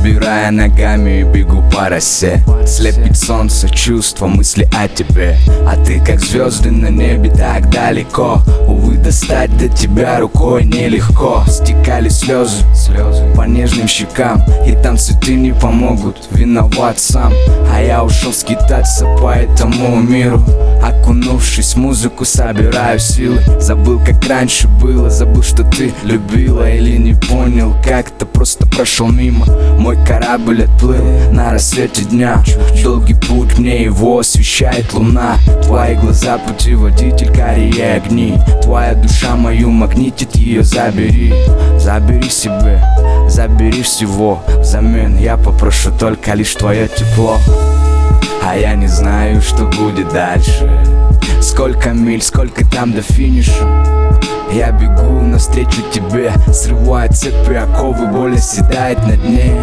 перебирая ногами, бегу по росе. Слепит солнце, чувства, мысли о тебе. А ты как звезды на небе, так далеко. Увы, достать до тебя рукой нелегко. Стекали слезы по нежным щекам, и там цветы не помогут, виноват сам. А я ушел скитаться по этому миру. Окунувшись в музыку, собираю силы. Забыл, как раньше было, забыл, что ты любила. Или не понял, как-то просто прошел мимо. Мой корабль отплыл на рассвете дня. Долгий путь, мне его освещает луна. Твои глаза путеводитель, карие огни. Твоя душа мою магнитит, ее забери. Забери себе, забери всего. Взамен я попрошу только лишь твое тепло. А я не знаю, что будет дальше. Сколько миль, сколько там до финиша. Я бегу навстречу тебе, срывая цепи, оковы, боль оседает на дне.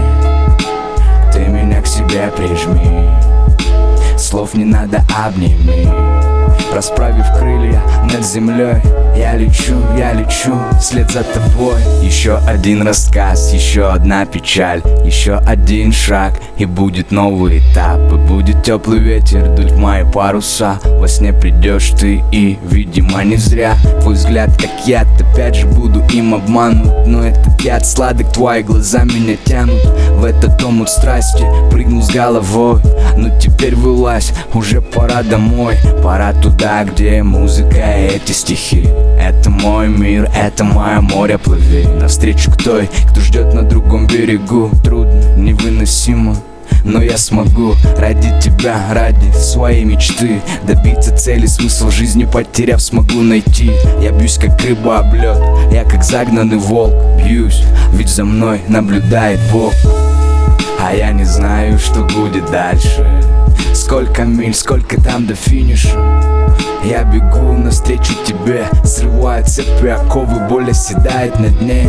Ты меня к себе прижми, слов не надо, обними. Расправив крылья над землей, я лечу вслед за тобой. Еще один рассказ, еще одна печаль, еще один шаг, и будет новый этап. И будет теплый ветер дуть в мои паруса. Во сне придешь ты, и, видимо, не зря. Твой взгляд как яд, опять же буду им обманут. Но этот яд сладок, твои глаза меня тянут в этот омут страсти. Прыгнул с головой, но теперь вылазь, уже пора домой. Пора туда, где музыка и эти стихи. Это мой мир, это мое море, плыви навстречу к той, кто ждет на другом берегу. Трудно, невыносимо, но я смогу ради тебя, ради своей мечты добиться цели, смысл жизни потеряв, смогу найти. Я бьюсь как рыба об лед, я как загнанный волк бьюсь, ведь за мной наблюдает Бог. А я не знаю, что будет дальше. Сколько миль, сколько там до финиша. Я бегу навстречу тебе, срывая цепи, оковы, боль оседает на дне.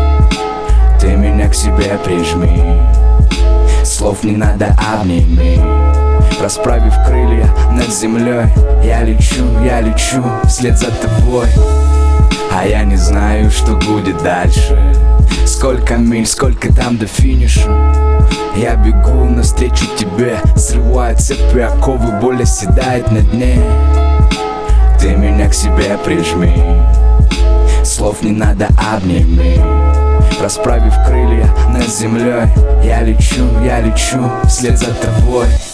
Ты меня к себе прижми, слов не надо, обними. Расправив крылья над землей, я лечу вслед за тобой. А я не знаю, что будет дальше. Сколько миль, сколько там до финиша. Я бегу навстречу тебе, срывая цепи, оковы, боль оседает на дне. Ты меня к себе прижми, слов не надо, обними. Расправив крылья над землей, я лечу вслед за тобой.